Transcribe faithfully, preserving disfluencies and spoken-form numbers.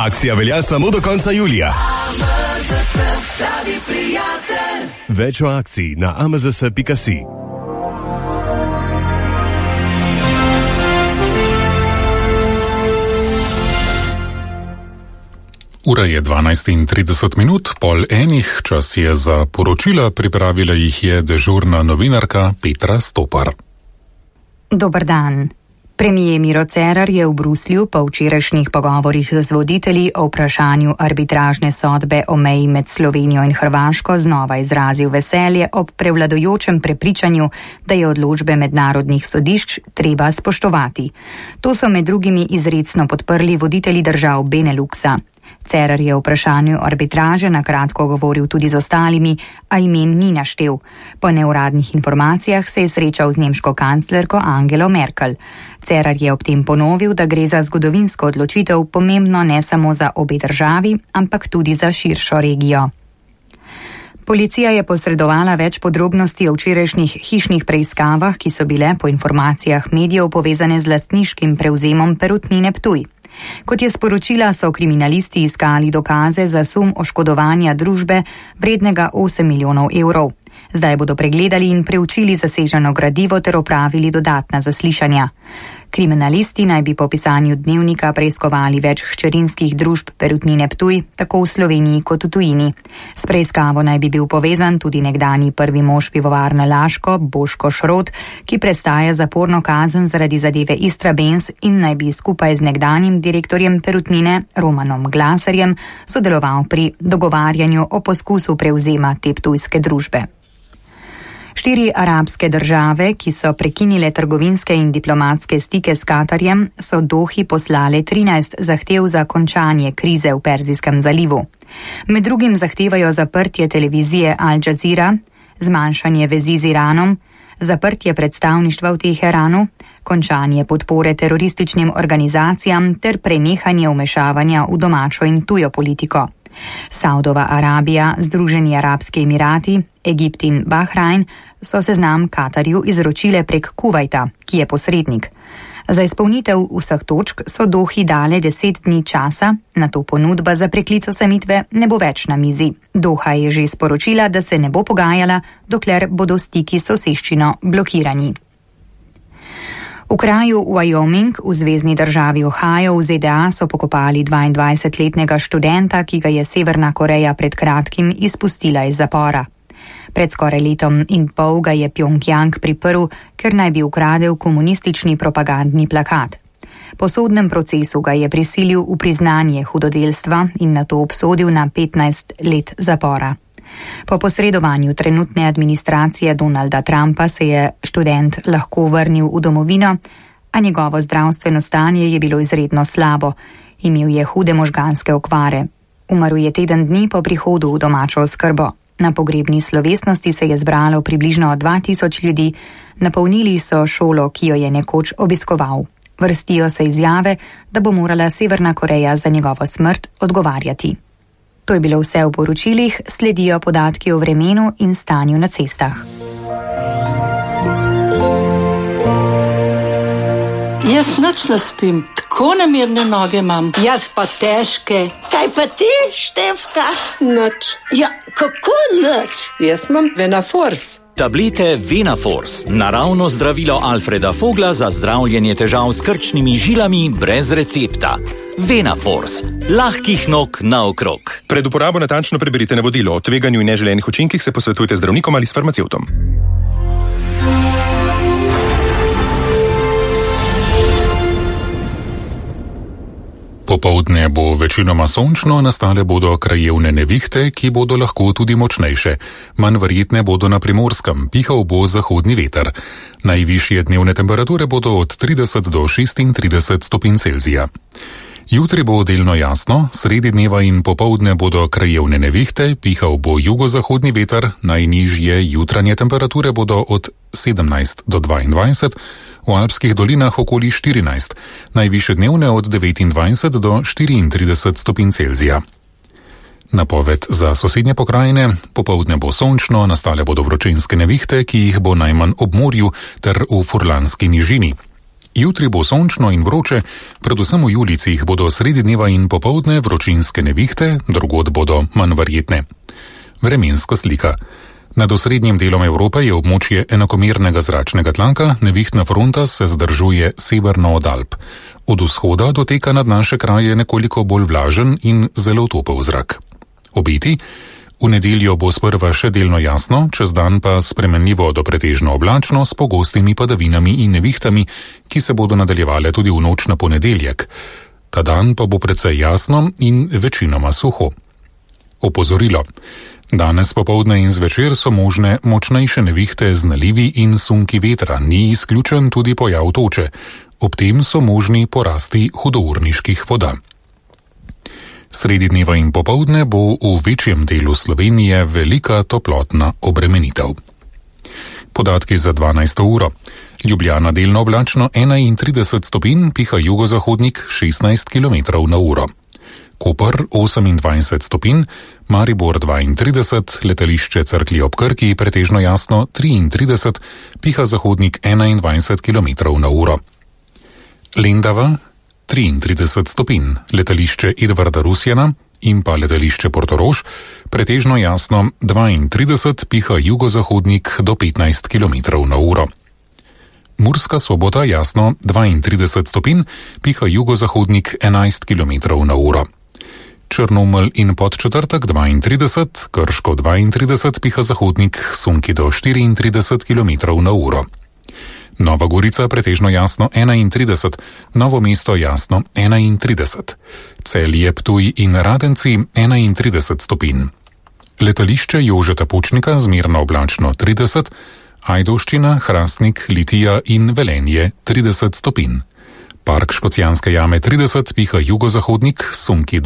Akcija velja samo do konca julija. Več o akciji na a m z s pika si. Ura je dvanajst in trideset minut, pol enih, čas je za poročila, pripravila jih je dežurna novinarka Petra Stopar. Dober dan. Premijer Miro Cerar je v Bruslju po včerajšnjih pogovorih z voditelji o vprašanju arbitražne sodbe o meji med Slovenijo in Hrvaško znova izrazil veselje ob prevladujočem prepričanju, da je odločbe mednarodnih sodišč treba spoštovati. To so med drugimi izrecno podprli voditelji držav Beneluxa. Cerar je o vprašanju arbitraže na kratko govoril tudi z ostalimi, a imen ni naštel. Po neuradnih informacijah se je srečal z nemško kanclerko Angelo Merkel. Cerar je ob tem ponovil, da gre za zgodovinsko odločitev, pomembno ne samo za obe državi, ampak tudi za širšo regijo. Policija je posredovala več podrobnosti o včerajšnjih hišnih preiskavah, ki so bile po informacijah medijev povezane z lastniškim prevzemom Perutnine Ptuj. Kot je sporočila, so kriminalisti iskali dokaze za sum oškodovanja družbe vrednega osem milijonov evrov. Zdaj bodo pregledali in preučili zaseženo gradivo ter opravili dodatna zaslišanja. Kriminalisti naj bi po pisanju dnevnika preiskovali več hčerinskih družb Perutnine Ptuj, tako v Sloveniji kot v tujini. S preiskavo naj bi bil povezan tudi nekdanji prvi mož pivovarne Laško, Boško Šrot, ki prestaja zaporno kazen zaradi zadeve Istrabenz in naj bi skupaj z nekdanjim direktorjem Perutnine, Romanom Glaserjem, sodeloval pri dogovarjanju o poskusu prevzema te ptujske družbe. Štiri arabske države, ki so prekinile trgovinske in diplomatske stike s Katarjem, so Dohi poslale trinajst zahtev za končanje krize v Perzijskem zalivu. Med drugim zahtevajo zaprtje televizije Al Jazeera, zmanjšanje vezi z Iranom, zaprtje predstavništva v Teheranu, končanje podpore terorističnim organizacijam ter prenehanje vmešavanja v domačo in tujo politiko. Saudova Arabija, Združeni arabski emirati, Egipt in Bahrajn so seznam Katarju izročile prek Kuvajta, ki je posrednik. Za izpolnitev vseh točk so Dohi dale deset dni časa, nato ponudba za preklic osamitve ne bo več na mizi. Doha je že sporočila, da se ne bo pogajala, dokler bodo stiki s soseščino blokirani. V kraju Wyoming v zvezni državi Ohio v Z D A so pokopali dvaindvajsetletnega študenta, ki ga je Severna Koreja pred kratkim izpustila iz zapora. Pred skoraj letom in pol ga je Pjongjang priprl, ker naj bi ukradel komunistični propagandni plakat. Po sodnem procesu ga je prisilil v priznanje hudodelstva in nato obsodil na petnajst let zapora. Po posredovanju trenutne administracije Donalda Trumpa se je študent lahko vrnil v domovino, a njegovo zdravstveno stanje je bilo izredno slabo. Imel je hude možganske okvare. Umrl je teden dni po prihodu v domačo oskrbo. Na pogrebni slovesnosti se je zbralo približno dva tisoč ljudi, napolnili so šolo, ki jo je nekoč obiskoval. Vrstijo se izjave, da bo morala Severna Koreja za njegovo smrt odgovarjati. To je bilo vse v poročilih, sledijo podatki o vremenu in stanju na cestah. Jaz nič ne spim, tako nemirne noge imam. Jaz pa težke. Kaj pa ti, Štefka? Nič. Ja, kako nič? Jaz imam Venafors. Tablete Venafors, naravno zdravilo Alfreda Fogla za zdravljenje težav s krčnimi žilami brez recepta. Venafors, lahkih nog naokrog. Pred uporabo natančno preberite navodilo. O tveganju in neželenih učinkih se posvetujte z zdravnikom ali s farmacevtom. Popoldne bo večinoma sončno, nastale bodo krajevne nevihte, ki bodo lahko tudi močnejše. Manj verjetne bodo na Primorskem, pihal bo zahodni veter. Najvišje dnevne temperature bodo od trideset do šestintrideset stopinj Celzija. Jutri bo delno jasno, sredi dneva in popoldne bodo krajevne nevihte, pihal bo jugozahodni veter, najnižje jutranje temperature bodo od sedemnajst do dvaindvajset, v alpskih dolinah okoli štirinajst, najvišje dnevne od devetindvajset do štiriintrideset stopinj Celzija. Napoved za sosednje pokrajine: popoldne bo sončno, nastale bodo vročinske nevihte, ki jih bo najmanj ob morju ter v Furlanski nižini. Jutri bo sončno in vroče, predvsem v Julijcih bodo sredi dneva in popoldne vročinske nevihte, drugod bodo manj verjetne. Vremenska slika. Nad osrednjim delom Evrope je območje enakomernega zračnega tlaka, nevihtna fronta se zdržuje severno od Alp. Od vzhoda doteka nad naše kraje nekoliko bolj vlažen in zelo topel zrak. Obeti. V nedeljo bo sprva še delno jasno, čez dan pa spremenljivo do pretežno oblačno s pogostimi padavinami in nevihtami, ki se bodo nadaljevale tudi v noč na ponedeljek. Ta dan pa bo precej jasno in večinoma suho. Opozorilo. Danes popoldne in zvečer so možne močnejše nevihte z nalivi in sunki vetra, ni izključen tudi pojav toče. Ob tem so možni porasti hudourniških voda. Sredi dneva in popoldne bo v večjem delu Slovenije velika toplotna obremenitev. Podatki za dvanajsto uro. Ljubljana delno oblačno enaintrideset stopinj, piha jugozahodnik šestnajst kilometrov na uro. Koper osemindvajset stopinj, Maribor dvaintrideset, letališče Cerklje ob Krki pretežno jasno triintrideset, piha zahodnik enaindvajset kilometrov na uro. Lendava triintrideset stopinj, letališče Edvarda Rusjana in pa letališče Portorož, pretežno jasno dvaintrideset, piha jugozahodnik do petnajst kilometrov na uro. Murska Sobota jasno dvaintrideset stopinj, piha jugozahodnik enajst kilometrov na uro. Črnomelj in Podčetrtek dvaintrideset, Krško dvaintrideset, piha zahodnik sunki do štiriintrideset kilometrov na uro. Nova Gorica pretežno jasno enaintrideset, Novo mesto jasno enaintrideset, Celje, Ptuj in Radenci enaintrideset stopinj. Letališče Jožeta Pučnika zmerno oblačno trideset, Ajdovščina, Hrastnik, Litija in Velenje trideset stopinj. Park Škocjanske jame trideset, piha jugozahodnik sunki